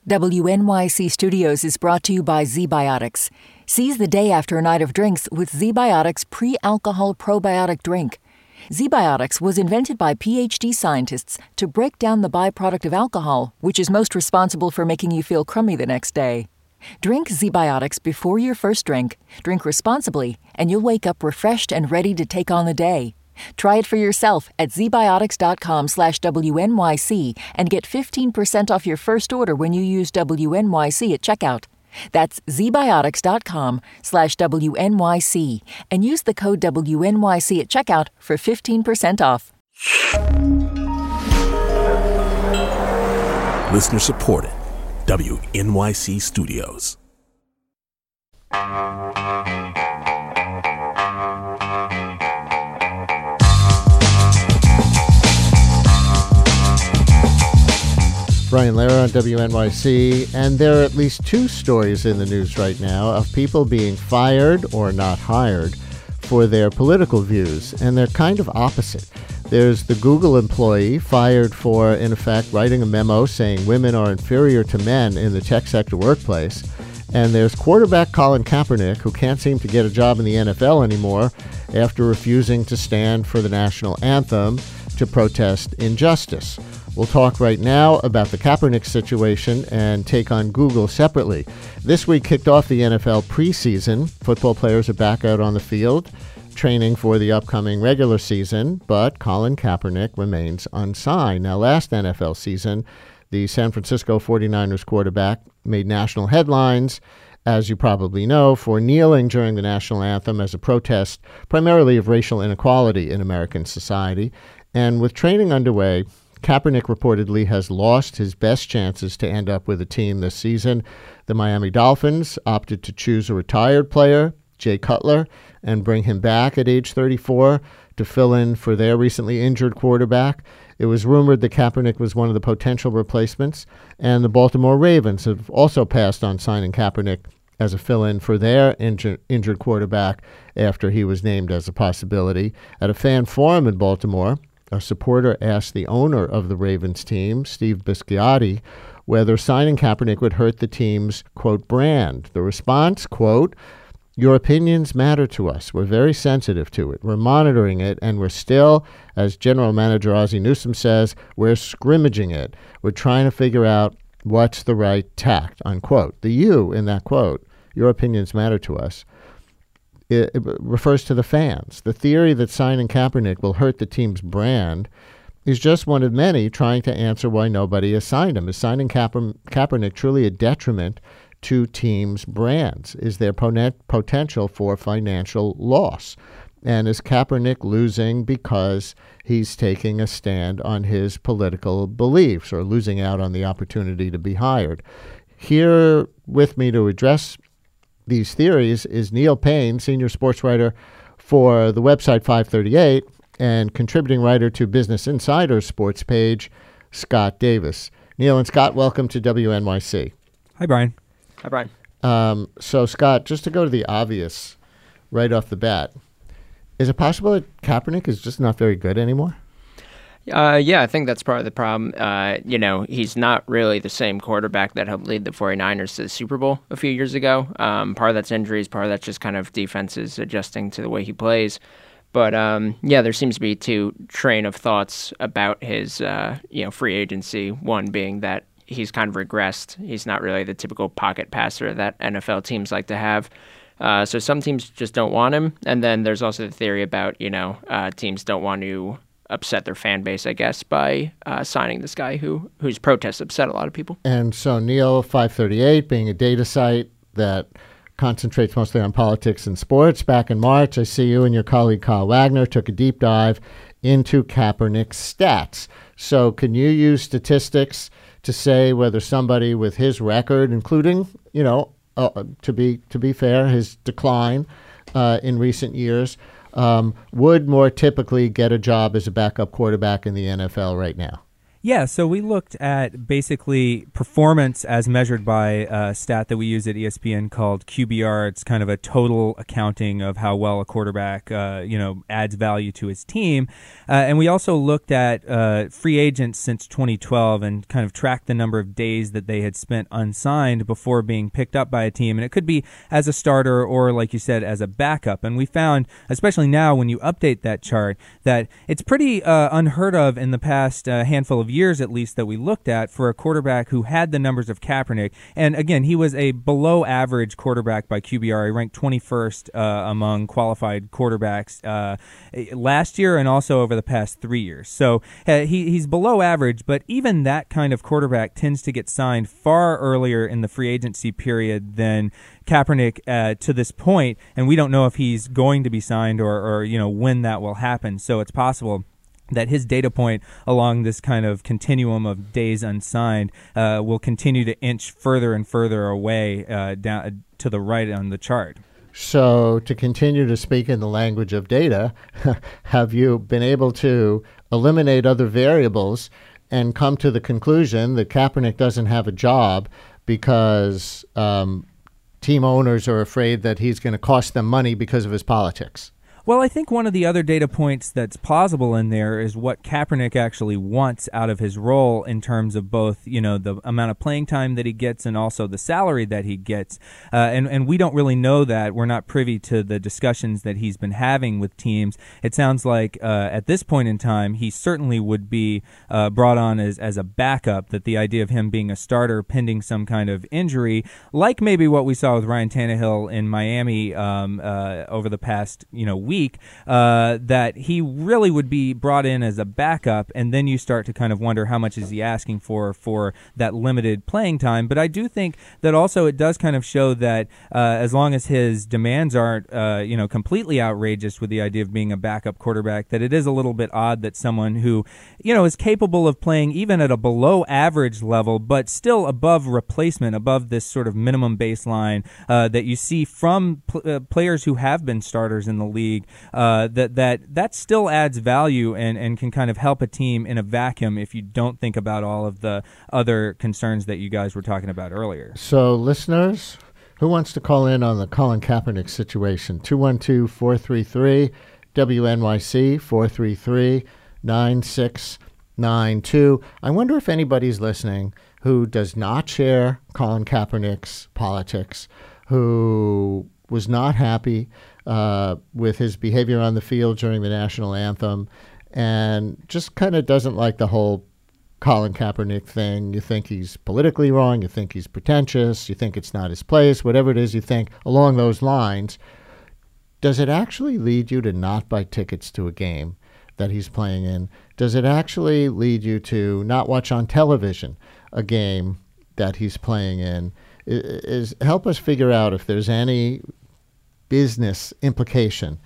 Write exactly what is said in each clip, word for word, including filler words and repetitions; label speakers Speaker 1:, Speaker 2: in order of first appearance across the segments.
Speaker 1: W N Y C Studios is brought to you by ZBiotics. Seize the day after a night of drinks with ZBiotics pre-alcohol probiotic drink. ZBiotics was invented by P H D scientists to break down the byproduct of alcohol, which is most responsible for making you feel crummy the next day. Drink ZBiotics before your first drink, drink responsibly, and you'll wake up refreshed and ready to take on the day. Try it for yourself at zbiotics.com slash WNYC and get fifteen percent off your first order when you use W N Y C at checkout. That's zbiotics.com slash WNYC and use the code W N Y C at checkout for fifteen percent off.
Speaker 2: Listener supported. W N Y C Studios.
Speaker 3: Brian Lehrer on W N Y C, and there are at least two stories in the news right now of people being fired or not hired for their political views, and they're kind of opposite. There's the Google employee fired for, in effect, writing a memo saying women are inferior to men in the tech sector workplace, and there's quarterback Colin Kaepernick, who can't seem to get a job in the N F L anymore after refusing to stand for the national anthem to protest injustice. We'll talk right now about the Kaepernick situation and take on Google separately. This week kicked off the N F L preseason. Football players are back out on the field, training for the upcoming regular season, but Colin Kaepernick remains unsigned. Now, last N F L season, the San Francisco forty-niners quarterback made national headlines, as you probably know, for kneeling during the national anthem as a protest primarily of racial inequality in American society. And with training underway, Kaepernick reportedly has lost his best chances to end up with a team this season. The Miami Dolphins opted to choose a retired player, Jay Cutler, and bring him back at age thirty-four to fill in for their recently injured quarterback. It was rumored that Kaepernick was one of the potential replacements, and the Baltimore Ravens have also passed on signing Kaepernick as a fill-in for their inju- injured quarterback after he was named as a possibility. At a fan forum in Baltimore, a supporter asked the owner of the Ravens team, Steve Bisciotti, whether signing Kaepernick would hurt the team's, quote, brand. The response, quote, "Your opinions matter to us. We're very sensitive to it. We're monitoring it, and we're still, as General Manager Ozzie Newsome says, we're scrimmaging it. We're trying to figure out what's the right tact," unquote. The you in that quote, "Your opinions matter to us," It, it refers to the fans. The theory that signing Kaepernick will hurt the team's brand is just one of many trying to answer why nobody has signed him. Is signing Kaeper, Kaepernick truly a detriment to teams' brands? Is there ponet, potential for financial loss? And is Kaepernick losing because he's taking a stand on his political beliefs or losing out on the opportunity to be hired? Here with me to address these theories is Neil Payne, senior sports writer for the website five thirty-eight and contributing writer to Business Insider's sports page, Scott Davis. Neil and Scott, welcome to W N Y C.
Speaker 4: Hi, Brian.
Speaker 5: Hi, Brian.
Speaker 3: Um, so, Scott, just to go to the obvious right off the bat, is it possible that Kaepernick is just not very good anymore?
Speaker 5: Uh, yeah, I think that's part of the problem. Uh, you know, he's not really the same quarterback that helped lead the forty-niners to the Super Bowl a few years ago. Um, part of that's injuries, part of that's just kind of defenses adjusting to the way he plays. But, um, yeah, there seems to be two train of thoughts about his, uh, you know, free agency. One being that he's kind of regressed. He's not really the typical pocket passer that N F L teams like to have. Uh, so some teams just don't want him. And then there's also the theory about, you know, uh, teams don't want to upset their fan base, I guess, by uh, signing this guy who whose protests upset a lot of people.
Speaker 3: And so Neil, five thirty-eight, being a data site that concentrates mostly on politics and sports, back in March, I see you and your colleague Kyle Wagner took a deep dive into Kaepernick's stats. So can you use statistics to say whether somebody with his record, including, you know, uh, to be to be fair, his decline uh, in recent years, Um, would more typically get a job as a backup quarterback in the N F L right now?
Speaker 4: Yeah, so we looked at basically performance as measured by a stat that we use at E S P N called Q B R. It's kind of a total accounting of how well a quarterback, uh, you know, adds value to his team. Uh, and we also looked at uh, free agents since twenty twelve and kind of tracked the number of days that they had spent unsigned before being picked up by a team. And it could be as a starter or, like you said, as a backup. And we found, especially now when you update that chart, that it's pretty uh, unheard of in the past uh, handful of years at least that we looked at for a quarterback who had the numbers of Kaepernick. And again, he was a below average quarterback by Q B R. He ranked twenty-first uh, among qualified quarterbacks uh, last year and also over the past three years. So uh, he, he's below average, but even that kind of quarterback tends to get signed far earlier in the free agency period than Kaepernick uh, to this point, and we don't know if he's going to be signed or, or you know when that will happen. So it's possible that his data point along this kind of continuum of days unsigned uh, will continue to inch further and further away uh, down to the right on the chart.
Speaker 3: So to continue to speak in the language of data, have you been able to eliminate other variables and come to the conclusion that Kaepernick doesn't have a job because um, team owners are afraid that he's going to cost them money because of his politics?
Speaker 4: Well, I think one of the other data points that's plausible in there is what Kaepernick actually wants out of his role in terms of both, you know, the amount of playing time that he gets and also the salary that he gets. Uh, and, and we don't really know that. We're not privy to the discussions that he's been having with teams. It sounds like uh, at this point in time, he certainly would be uh, brought on as, as a backup, that the idea of him being a starter pending some kind of injury, like maybe what we saw with Ryan Tannehill in Miami um, uh, over the past, you know, week. Uh, that he really would be brought in as a backup, and then you start to kind of wonder how much is he asking for for that limited playing time. But I do think that also it does kind of show that uh, as long as his demands aren't uh, you know completely outrageous with the idea of being a backup quarterback, that it is a little bit odd that someone who you know is capable of playing even at a below average level, but still above replacement, above this sort of minimum baseline uh, that you see from pl- uh, players who have been starters in the league. Uh, that that that still adds value and, and can kind of help a team in a vacuum if you don't think about all of the other concerns that you guys were talking about earlier.
Speaker 3: So, listeners, who wants to call in on the Colin Kaepernick situation? two one two, four three three, W N Y C, four three three, nine six nine two. I wonder if anybody's listening who does not share Colin Kaepernick's politics, who was not happy Uh, with his behavior on the field during the national anthem, and just kind of doesn't like the whole Colin Kaepernick thing. You think he's politically wrong, you think he's pretentious, you think it's not his place, whatever it is you think along those lines. Does it actually lead you to not buy tickets to a game that he's playing in? Does it actually lead you to not watch on television a game that he's playing in? Is, is help us figure out if there's any business implication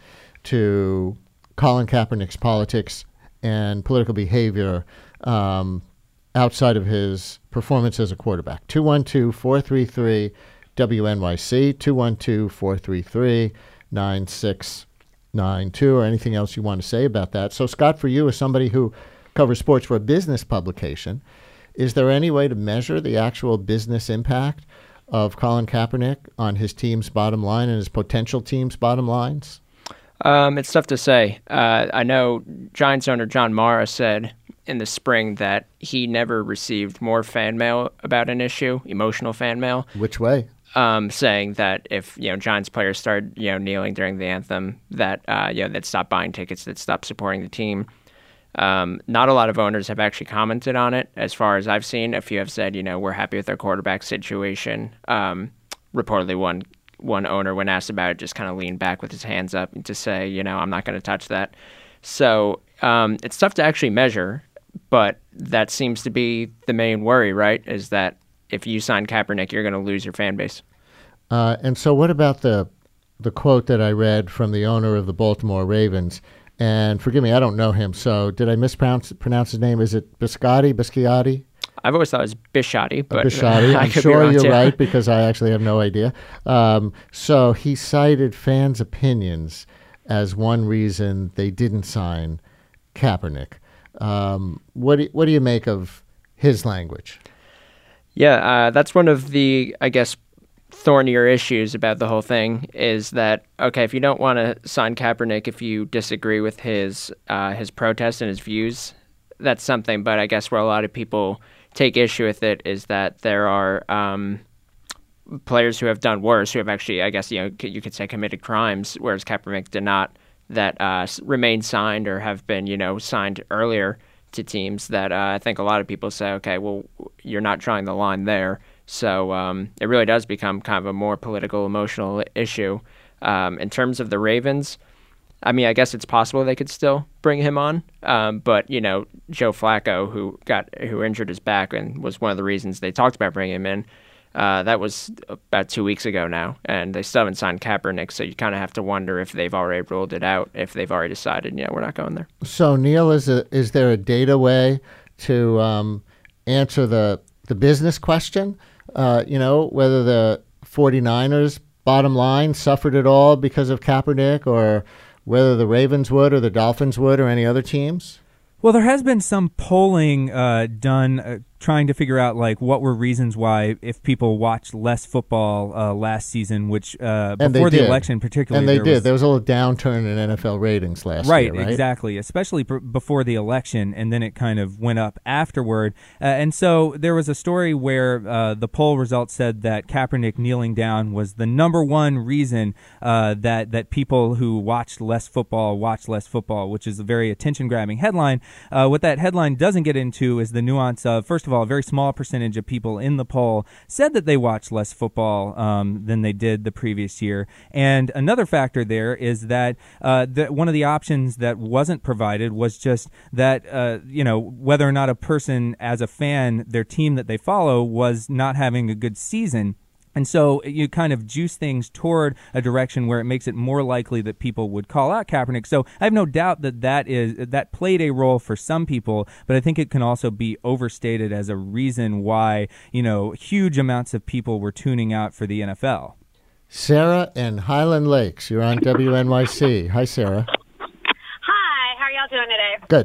Speaker 3: to Colin Kaepernick's politics and political behavior um, outside of his performance as a quarterback. two one two, four three three, W N Y C, two one two, four three three, nine six nine two, or anything else you want to say about that. So, Scott, for you as somebody who covers sports for a business publication, is there any way to measure the actual business impact of Colin Kaepernick on his team's bottom line and his potential team's bottom lines?
Speaker 5: Um, it's tough to say. Uh, I know Giants owner John Mara said in the spring that he never received more fan mail about an issue, emotional fan mail.
Speaker 3: Which way?
Speaker 5: Um, saying that if you know Giants players started you know kneeling during the anthem, that uh, you know they'd stop buying tickets, they'd stop supporting the team. Um, not a lot of owners have actually commented on it, as far as I've seen. A few have said, you know, we're happy with our quarterback situation. Um, reportedly, one one owner, when asked about it, just kind of leaned back with his hands up to say, you know, I'm not going to touch that. So um, it's tough to actually measure, but that seems to be the main worry, right? Is that if you sign Kaepernick, you're going to lose your fan base.
Speaker 3: Uh, and so, what about the the quote that I read from the owner of the Baltimore Ravens? And forgive me, I don't know him. So did I mispronounce pronounce his name? Is it Biscotti? Bisciotti?
Speaker 5: I've always thought it was Bisciotti, but
Speaker 3: Bisciotti. I'm sure
Speaker 5: be
Speaker 3: you're
Speaker 5: too.
Speaker 3: right because I actually have no idea. Um, so he cited fans' opinions as one reason they didn't sign Kaepernick. Um, what do, what do you make of his language?
Speaker 5: Yeah, uh, that's one of the, I guess, thornier issues about the whole thing is that, okay, if you don't want to sign Kaepernick, if you disagree with his uh, his protests and his views, that's something. But I guess where a lot of people take issue with it is that there are um, players who have done worse, who have actually, I guess, you know, you could say committed crimes, whereas Kaepernick did not, that uh, remain signed or have been, you know, signed earlier to teams that uh, I think a lot of people say, okay, well, you're not drawing the line there. So um, it really does become kind of a more political, emotional issue. Um, in terms of the Ravens, I mean, I guess it's possible they could still bring him on. Um, but, you know, Joe Flacco, who got who injured his back and was one of the reasons they talked about bringing him in, uh, that was about two weeks ago now. And they still haven't signed Kaepernick. So you kind of have to wonder if they've already ruled it out, if they've already decided, yeah, we're not going there.
Speaker 3: So, Neil, is, a, is there a data way to um, answer the, the business question? Uh, you know, whether the 49ers, bottom line, suffered at all because of Kaepernick, or whether the Ravens would or the Dolphins would or any other teams?
Speaker 4: Well, there has been some polling uh, done uh, trying to figure out like what were reasons why if people watched less football uh, last season, which uh, before the election particularly.
Speaker 3: And they
Speaker 4: there
Speaker 3: did.
Speaker 4: Was,
Speaker 3: there was a little downturn in N F L ratings last
Speaker 4: right,
Speaker 3: year, right?
Speaker 4: Exactly, especially pr- before the election, and then it kind of went up afterward. Uh, and so there was a story where uh, the poll results said that Kaepernick kneeling down was the number one reason uh, that, that people who watched less football watched less football, which is a very attention-grabbing headline. Uh, what that headline doesn't get into is the nuance of, first of all, a very small percentage of people in the poll said that they watched less football um, than they did the previous year. And another factor there is that uh, the, one of the options that wasn't provided was just that, uh, you know, whether or not a person as a fan, their team that they follow was not having a good season. And so you kind of juice things toward a direction where it makes it more likely that people would call out Kaepernick. So I have no doubt that that, is, that played a role for some people, but I think it can also be overstated as a reason why, you know, huge amounts of people were tuning out for the N F L.
Speaker 3: Sarah in Highland Lakes, you're on W N Y C. Hi, Sarah.
Speaker 6: Hi, how are y'all doing today?
Speaker 3: Good.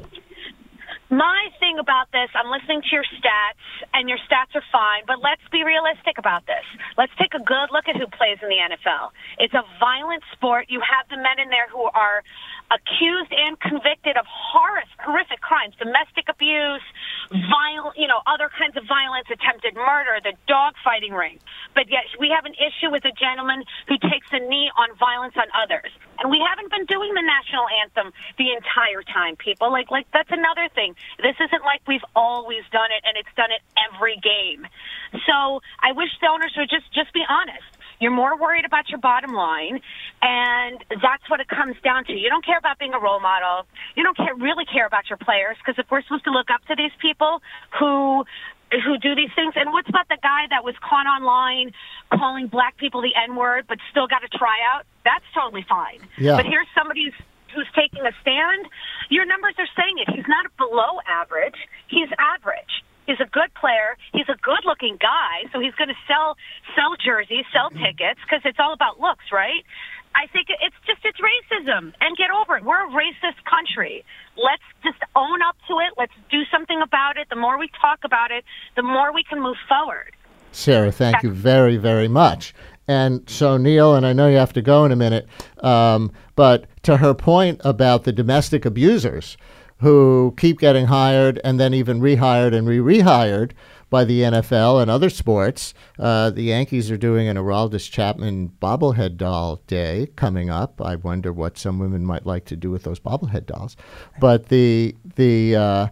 Speaker 6: My thing about this, I'm listening to your stats, and your stats are fine, but let's be realistic about this. Let's take a good look at who plays in the N F L. It's a violent sport. You have the men in there who are accused and convicted of horrific, horrific crimes, domestic abuse, viol- you know, other kinds of violence, attempted murder, the dogfighting ring. But yet we have an issue with a gentleman who takes a knee on violence on others. And we haven't been doing the national anthem the entire time, people. Like, like that's another thing. This isn't like we've always done it, and it's done it every game. So I wish the owners would just, just be honest. You're more worried about your bottom line, and that's what it comes down to. You don't care about being a role model. You don't care, really care about your players, because if we're supposed to look up to these people who who do these things, and what's about the guy that was caught online calling black people the N-word but still got a tryout? That's totally fine.
Speaker 3: Yeah.
Speaker 6: But here's somebody who's, who's taking a stand. Your numbers are saying it. He's not below average. He's average. He's a good player. He's a good-looking guy, so he's going to sell sell jerseys, sell tickets, because it's all about looks, right? I think it's just it's racism, and get over it. We're a racist country. Let's just own up to it. Let's do something about it. The more we talk about it, the more we can move forward.
Speaker 3: Sarah, thank you very, very much. And so, Neil, and I know you have to go in a minute, um, but to her point about the domestic abusers who keep getting hired and then even rehired and re-rehired by the N F L and other sports. Uh, the Yankees are doing an Aroldis Chapman bobblehead doll day coming up. I wonder what some women might like to do with those bobblehead dolls. But the, the, uh,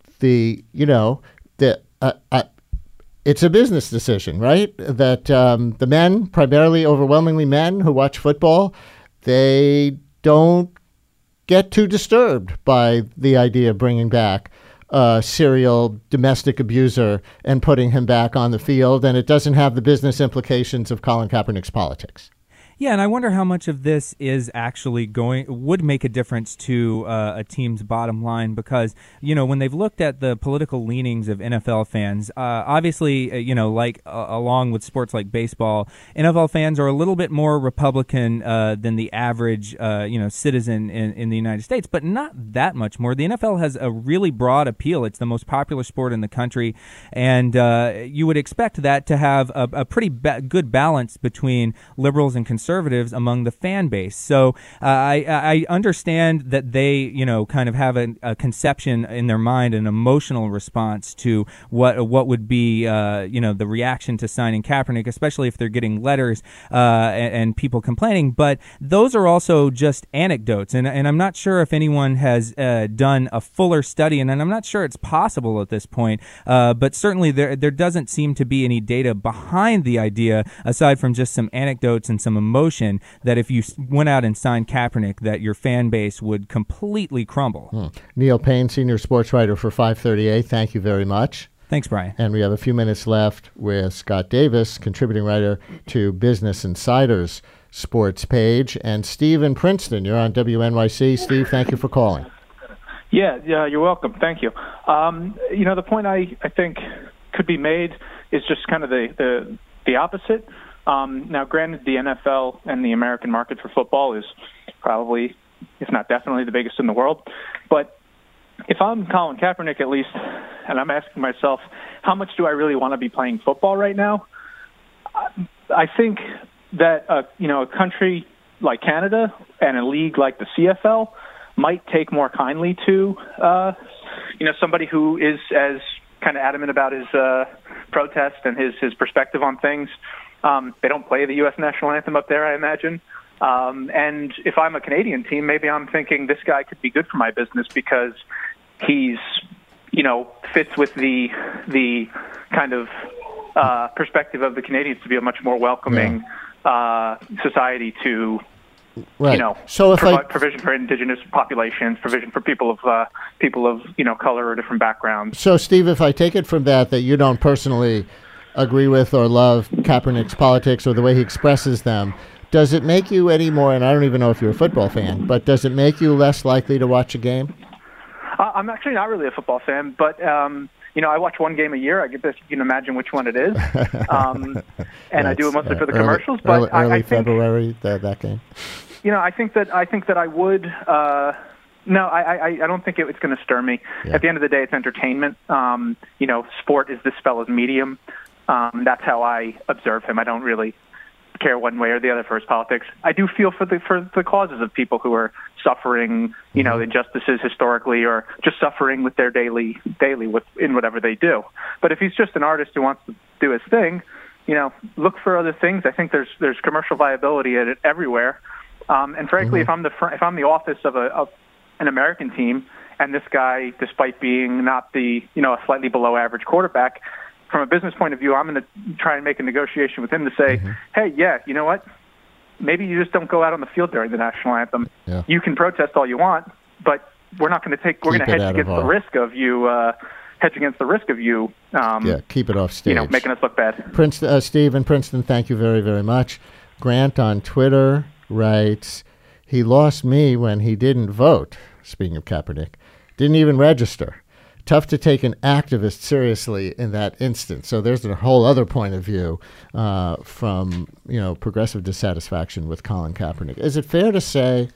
Speaker 3: the you know, the uh, uh, it's a business decision, right? That um, the men, primarily overwhelmingly men who watch football, they don't get too disturbed by the idea of bringing back a serial domestic abuser and putting him back on the field, and it doesn't have the business implications of Colin Kaepernick's politics.
Speaker 4: Yeah, and I wonder how much of this is actually going would make a difference to uh, a team's bottom line, because you know when they've looked at the political leanings of N F L fans, uh, obviously uh, you know like uh, along with sports like baseball, N F L fans are a little bit more Republican uh, than the average uh, you know citizen in, in the United States, but not that much more. The N F L has a really broad appeal. It's the most popular sport in the country, and uh, you would expect that to have a, a pretty ba- good balance between liberals and conservatives conservatives among the fan base. So uh, I, I understand that they, you know, kind of have a, a conception in their mind, an emotional response to what what would be, uh, you know, the reaction to signing Kaepernick, especially if they're getting letters uh, and, and people complaining. But those are also just anecdotes, and and I'm not sure if anyone has uh, done a fuller study, and, and I'm not sure it's possible at this point. Uh, but certainly there there doesn't seem to be any data behind the idea, aside from just some anecdotes and some emotion, that if you went out and signed Kaepernick, that your fan base would completely crumble.
Speaker 3: Hmm. Neil Payne, senior sports writer for five thirty-eight. Thank you very much.
Speaker 4: Thanks, Brian.
Speaker 3: And we have a few minutes left with Scott Davis, contributing writer to Business Insider's sports page, and Steve in Princeton. You're on W N Y C. Steve, thank you for calling.
Speaker 7: Yeah, yeah, you're welcome. Thank you. Um, you know, the point I, I think could be made is just kind of the, the, the opposite. Um, now, granted, the N F L and the American market for football is probably, if not definitely, the biggest in the world. But if I'm Colin Kaepernick, at least, and I'm asking myself, how much do I really want to be playing football right now? I think that, uh, you know, a country like Canada and a league like the C F L might take more kindly to, uh, you know, somebody who is as kind of adamant about his uh, protest and his, his perspective on things. Um, they don't play the U S national anthem up there, I imagine. Um, and if I'm a Canadian team, maybe I'm thinking this guy could be good for my business because he's, you know, fits with the the kind of uh, perspective of the Canadians to be a much more welcoming yeah. uh, society to,
Speaker 3: right.
Speaker 7: you know,
Speaker 3: so if
Speaker 7: provide
Speaker 3: I...
Speaker 7: provision for indigenous populations, provision for people of uh, people of you know color or different backgrounds.
Speaker 3: So, Steve, if I take it from that that you don't personally agree with or love Kaepernick's politics or the way he expresses them, does it make you any more, and I don't even know if you're a football fan, but does it make you less likely to watch a game?
Speaker 7: Uh, I'm actually not really a football fan, but, um, you know, I watch one game a year. I guess you can imagine which one it is. Um, and I do it mostly
Speaker 3: uh,
Speaker 7: for the
Speaker 3: early,
Speaker 7: commercials.
Speaker 3: But early,
Speaker 7: I,
Speaker 3: early
Speaker 7: I think,
Speaker 3: February, the, that game?
Speaker 7: You know, I think that I think that I would... Uh, No, I, I, I don't think it, it's going to stir me.
Speaker 3: Yeah.
Speaker 7: At the end of the day, it's entertainment. Um, you know, sport is this fella's medium. Um, that's how I observe him. I don't really care one way or the other for his politics. I do feel for the for the causes of people who are suffering, you know, injustices historically, or just suffering with their daily daily with in whatever they do. But if he's just an artist who wants to do his thing, you know, look for other things. I think there's there's commercial viability at it everywhere. Um, and frankly, mm-hmm. if I'm the fr- if I'm the office of a of an American team, and this guy, despite being not the you know a slightly below average quarterback, from a business point of view, I'm going to try and make a negotiation with him to say, mm-hmm. hey, yeah, you know what? Maybe you just don't go out on the field during the national anthem.
Speaker 3: Yeah.
Speaker 7: You can protest all you want, but we're not going to take. We're going to hedge against the risk of you. Uh, hedge against the risk of you. Um,
Speaker 3: yeah, keep it off stage.
Speaker 7: You know, making us look bad.
Speaker 3: Prince, uh, Steve in Princeton, thank you very, very much. Grant on Twitter writes, he lost me when he didn't vote. Speaking of Kaepernick, didn't even register. Tough to take an activist seriously in that instance. So there's a whole other point of view uh, from, you know, progressive dissatisfaction with Colin Kaepernick. Is it fair to say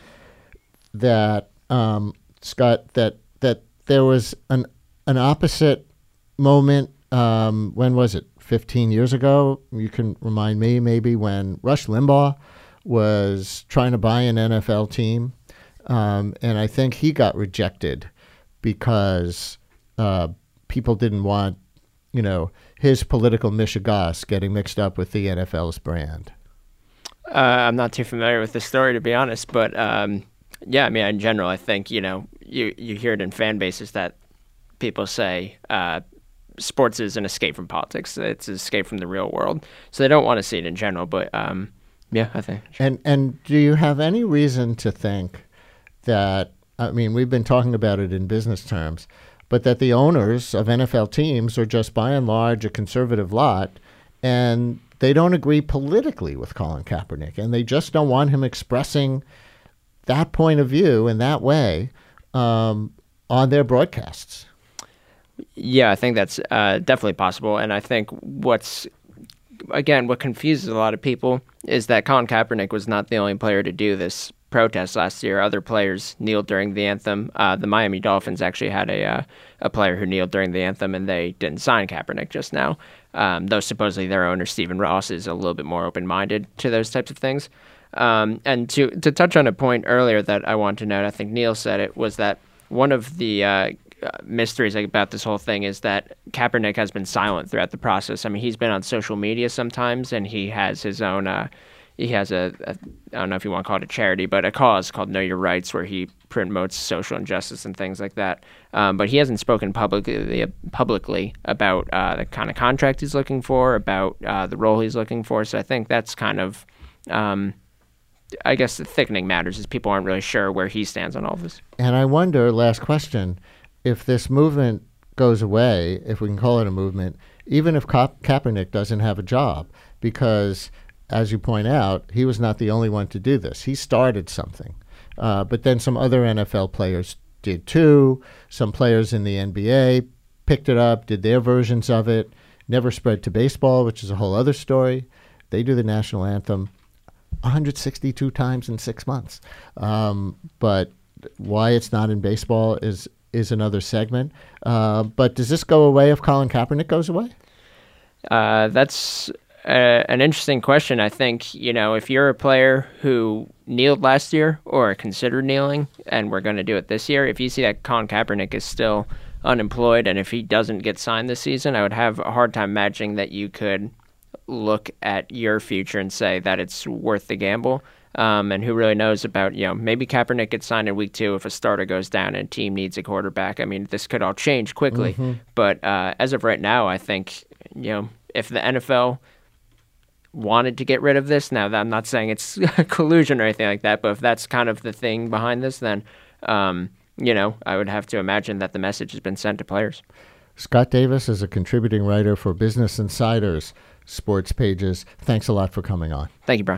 Speaker 3: that, um, Scott, that that there was an an opposite moment, um, when was it, fifteen years ago? You can remind me, maybe, when Rush Limbaugh was trying to buy an N F L team, um, and I think he got rejected because uh, people didn't want, you know, his political mishegas getting mixed up with the N F L's brand.
Speaker 5: Uh, I'm not too familiar with the story, to be honest, but um, yeah, I mean, in general, I think, you know, you, you hear it in fan bases that people say uh, sports is an escape from politics. It's an escape from the real world. So they don't want to see it in general, but um, yeah, I think. Sure.
Speaker 3: And, and do you have any reason to think that, I mean, we've been talking about it in business terms, but that the owners of N F L teams are just by and large a conservative lot, and they don't agree politically with Colin Kaepernick, and they just don't want him expressing that point of view in that way um, on their broadcasts.
Speaker 5: Yeah, I think that's uh, definitely possible. And I think what's, again, what confuses a lot of people is that Colin Kaepernick was not the only player to do this protest last year. Other players kneeled during the anthem. Uh, the Miami Dolphins actually had a uh, a player who kneeled during the anthem, and they didn't sign Kaepernick just now. Um, though supposedly their owner, Stephen Ross, is a little bit more open-minded to those types of things. Um, and to to touch on a point earlier that I want to note, I think Neil said it, was that one of the uh, mysteries about this whole thing is that Kaepernick has been silent throughout the process. I mean, he's been on social media sometimes, and he has his own, uh, he has a, a, I don't know if you want to call it a charity, but a cause called Know Your Rights, where he promotes social injustice and things like that. Um, but he hasn't spoken publicly publicly about uh, the kind of contract he's looking for, about uh, the role he's looking for. So I think that's kind of, um, I guess, the thickening matters, is people aren't really sure where he stands on all of this.
Speaker 3: And I wonder, last question, if this movement goes away, if we can call it a movement, even if Ka- Kaepernick doesn't have a job, because, as you point out, he was not the only one to do this. He started something. Uh, but then some other N F L players did too. Some players in the N B A picked it up, did their versions of it, never spread to baseball, which is a whole other story. They do the national anthem one hundred sixty-two times in six months. Um, but why it's not in baseball is is another segment. Uh, but does this go away if Colin Kaepernick goes away?
Speaker 5: Uh, that's uh, an interesting question. I think, you know, if you're a player who kneeled last year or considered kneeling, and we're going to do it this year, if you see that Colin Kaepernick is still unemployed, and if he doesn't get signed this season, I would have a hard time imagining that you could look at your future and say that it's worth the gamble. Um, and who really knows about, you know, maybe Kaepernick gets signed in week two if a starter goes down and a team needs a quarterback. I mean, this could all change quickly. Mm-hmm. But uh, as of right now, I think, you know, if the N F L wanted to get rid of this, now I'm not saying it's collusion or anything like that, but if that's kind of the thing behind this, then, um, you know, I would have to imagine that the message has been sent to players.
Speaker 3: Scott Davis is a contributing writer for Business Insider's sports pages. Thanks a lot for coming on.
Speaker 5: Thank you, Brian.